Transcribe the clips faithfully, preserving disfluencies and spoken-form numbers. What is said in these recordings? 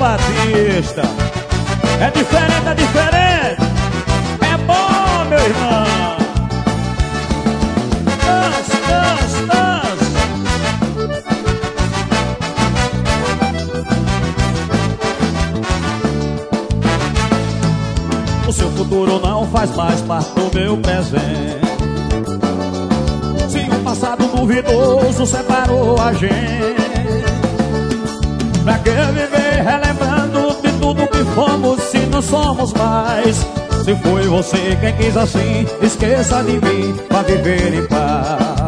Batista. É diferente, é diferente. É bom, meu irmão. Dance, dance, dance. O seu futuro não faz mais parte do meu presente. Se um passado duvidoso separou a gente, pra que viver relembrando de tudo que fomos se não somos mais? Se foi você quem quis assim, esqueça de mim pra viver em paz.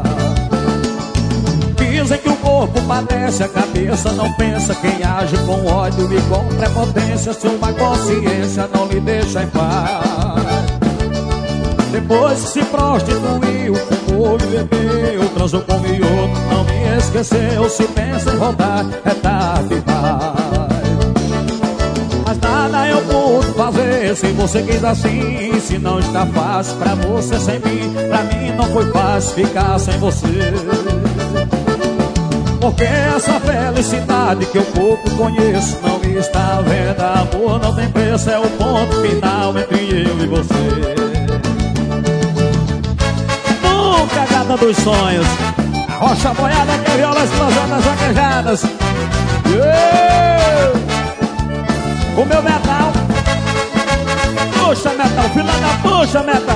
Dizem que o corpo padece, a cabeça não pensa. Quem age com ódio e com prepotência, sua consciência não lhe deixa em paz. Depois que se prostituiu, fumou e bebeu, transou com outro, não me esqueceu. Se pensa em voltar, é tarde demais. Mas nada eu pude fazer se você quis assim. Se não está fácil pra você sem mim, pra mim não foi fácil ficar sem você. Porque essa felicidade que eu pouco conheço não está vendo. Amor não tem preço, é o ponto final entre eu e você. Nunca gata dos sonhos, a rocha boiada que viola as explosões vaquejadas. Yeah! O meu metal, puxa metal, filha da puxa metal.